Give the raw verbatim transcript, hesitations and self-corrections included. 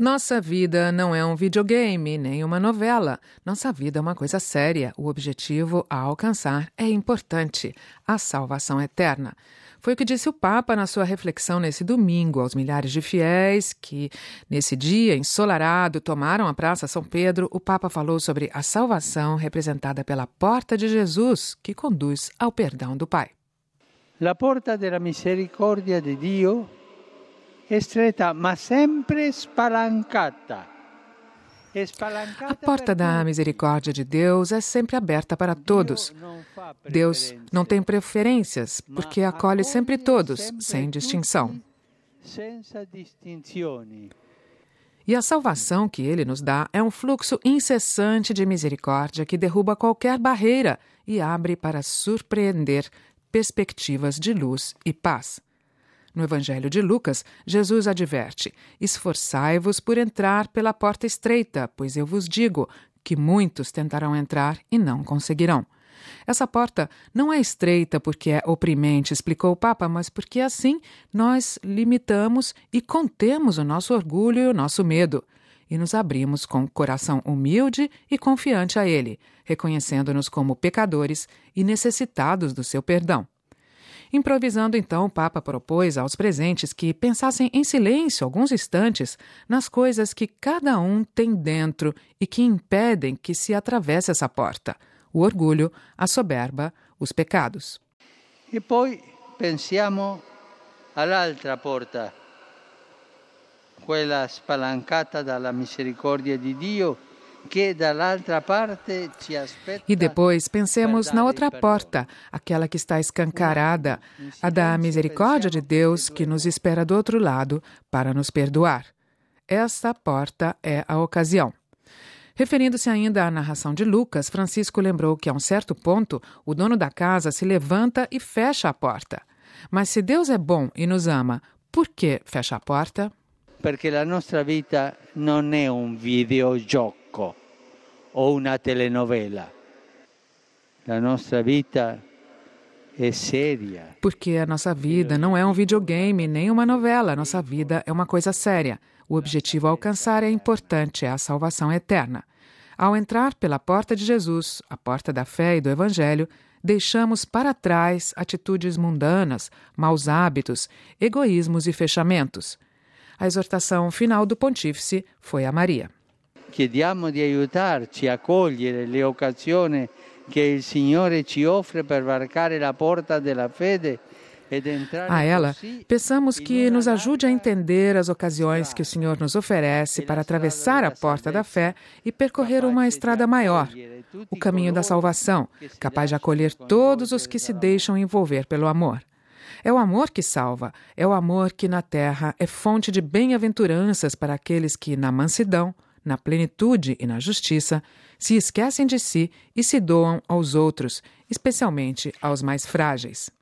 Nossa vida não é um videogame, nem uma novela. Nossa vida é uma coisa séria. O objetivo a alcançar é importante, a salvação eterna. Foi o que disse o Papa na sua reflexão nesse domingo aos milhares de fiéis que, nesse dia ensolarado, tomaram a Praça São Pedro. O Papa falou sobre a salvação representada pela porta de Jesus, que conduz ao perdão do Pai. La porta della misericordia di Dio è stretta, ma sempre spalancata. A porta da misericórdia de Deus é sempre aberta para todos. Deus não tem preferências, porque acolhe sempre todos, sem distinção. E a salvação que Ele nos dá é um fluxo incessante de misericórdia que derruba qualquer barreira e abre para surpreender perspectivas de luz e paz. No Evangelho de Lucas, Jesus adverte: esforçai-vos por entrar pela porta estreita, pois eu vos digo que muitos tentarão entrar e não conseguirão. Essa porta não é estreita porque é oprimente, explicou o Papa, mas porque assim nós limitamos e contemos o nosso orgulho e o nosso medo, e nos abrimos com coração humilde e confiante a Ele, reconhecendo-nos como pecadores e necessitados do seu perdão. Improvisando, então, o Papa propôs aos presentes que pensassem em silêncio alguns instantes nas coisas que cada um tem dentro e que impedem que se atravesse essa porta: o orgulho, a soberba, os pecados. E poi pensiamo all'altra porta, quella spalancata dalla misericordia di Dio, que dall'altra parte ci aspetta. E depois pensemos na outra porta, aquela que está escancarada, a da misericórdia de Deus que nos espera do outro lado para nos perdoar. Esta porta é a ocasião. Referindo-se ainda à narração de Lucas, Francisco lembrou que, a um certo ponto, o dono da casa se levanta e fecha a porta. Mas se Deus é bom e nos ama, por que fecha a porta? Perché la nostra vita non è un videogioco o una telenovela. La nostra vita è seria. Porque a nossa vida não é um videogame nem uma novela. A nossa vida é uma coisa séria. O objetivo a alcançar é importante, é a salvação eterna. Ao entrar pela porta de Jesus, a porta da fé e do Evangelho, deixamos para trás atitudes mundanas, maus hábitos, egoísmos e fechamentos. A exortação final do pontífice foi a Maria. Chiediamo di aiutarci a cogliere le occasioni che il Signore ci offre per varcare la porta della fede. A ela, peçamos que nos ajude a entender as ocasiões que o Senhor nos oferece para atravessar a porta da fé e percorrer uma estrada maior, o caminho da salvação, capaz de acolher todos os que se deixam envolver pelo amor. É o amor que salva, é o amor que na terra é fonte de bem-aventuranças para aqueles que, na mansidão, na plenitude e na justiça, se esquecem de si e se doam aos outros, especialmente aos mais frágeis.